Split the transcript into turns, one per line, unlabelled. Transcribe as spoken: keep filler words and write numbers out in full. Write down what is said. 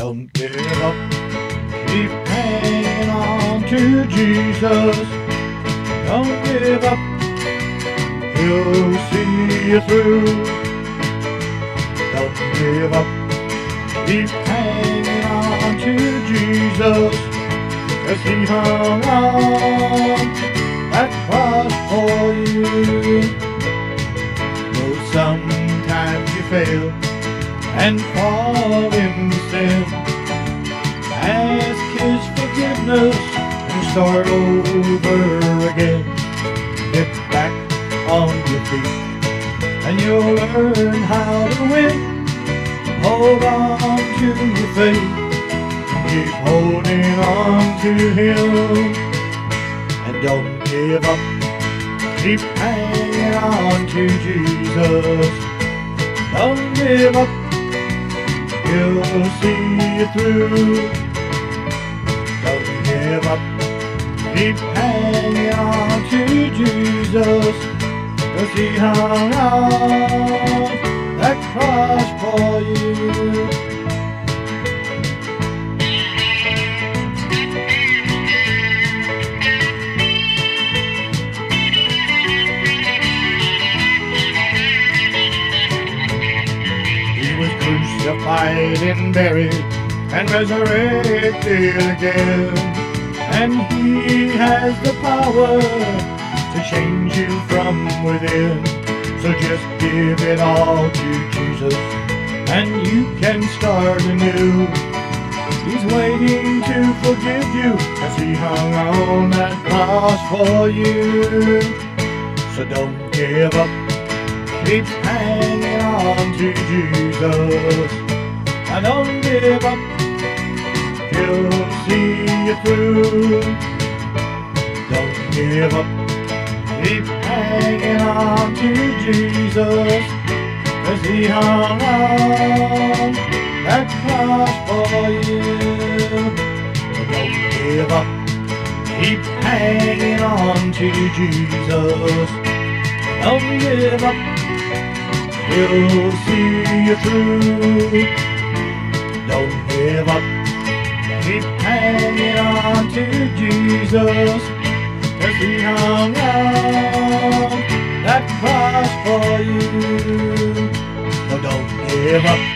Don't give up. Keep hanging on to Jesus. Don't give up. He'll see you through. Don't give up. Keep hanging on to Jesus, 'cause he hung on that cross for you. Though sometimes you fail and fall in sin, ask his forgiveness and start over again. Get back on your feet and you'll learn how to win. Hold on to your faith, keep holding on to him, and don't give up. Keep hanging on to Jesus. Don't give up. He'll see you through. Don't give up. Keep hanging on to Jesus, 'cause he hung on that cross for you. He was crucified and buried and resurrected again, and he has the power to change you from within. So just give it all to Jesus, and you can start anew. He's waiting to forgive you, 'cause he hung on that cross for you. So don't give up. Keep hanging on to Jesus. And don't give up. He'll see you through. Don't give up. Keep hanging on to Jesus, 'cause he hung on that cross for you. Don't give up. Keep hanging on to Jesus. Don't give up. He'll see you through. Don't give up. Keep hanging on to Jesus, 'cause he hung on that cross for you. So don't give up.